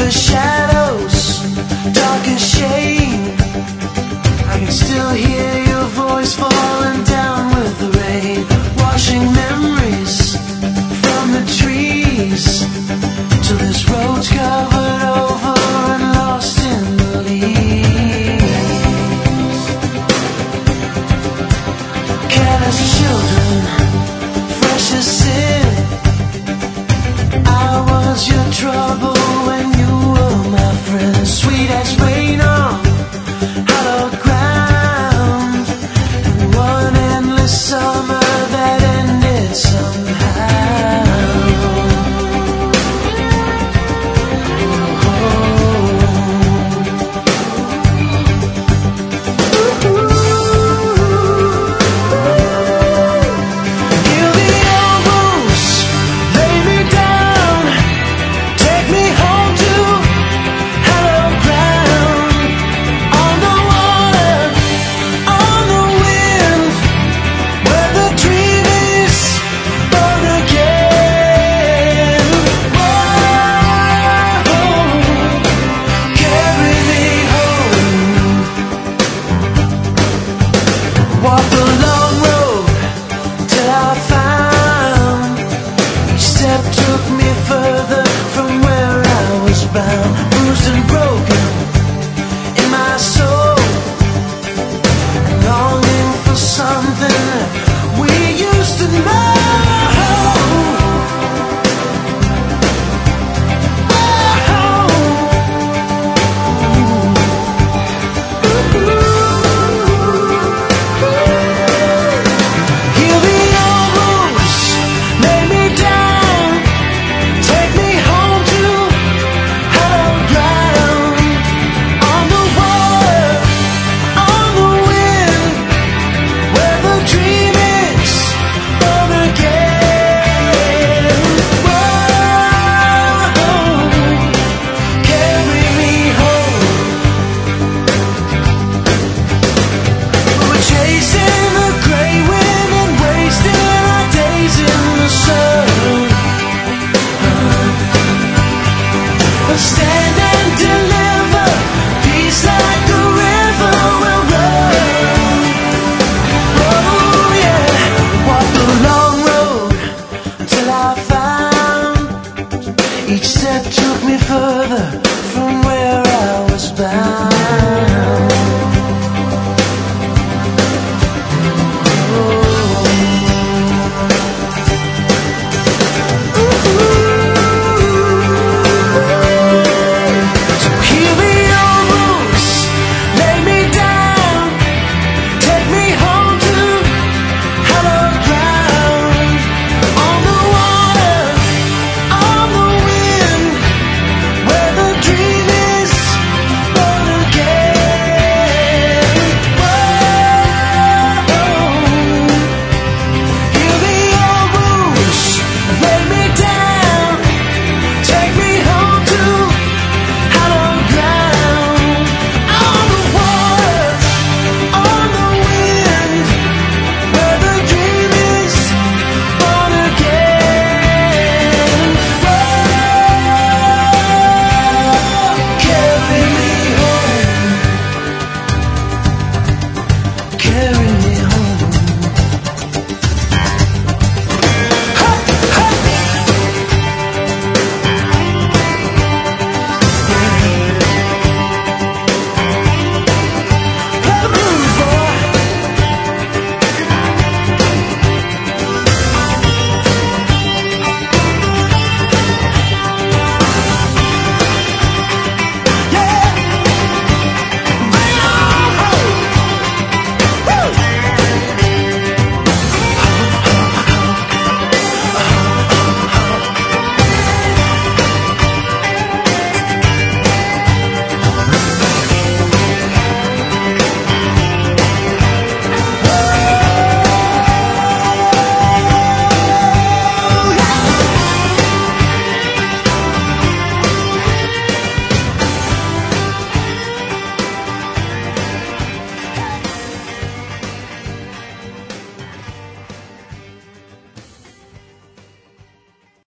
the shadows, dark as shade. I can still hear your voice falling down with the rain, washing memories from the trees till this road's covered over and lost in the leaves. Careless children, fresh as sin. I was your trouble when you were my friend. Sweet as rain on hallowed ground, and one endless summer that ended somehow. Heal the old wounds, lay me down, take me home to hallowed ground. On the water, on the wind, where the dream is born again. Whoa, carry me home. Walk the long road till I found each step took me further from where I was bound. Bruised and broken in my soul, and longing for something we used to know. Heal the old wounds, lay me down, take me home to hallowed ground. On the water, on the wind, where the dream is born again. Whoa, carry me home. We're chasing the gray wind and wasting our days in the sun. Stand and deliver, peace like a river will run. Oh yeah, walk the long road until I found each step took me further from where I was bound.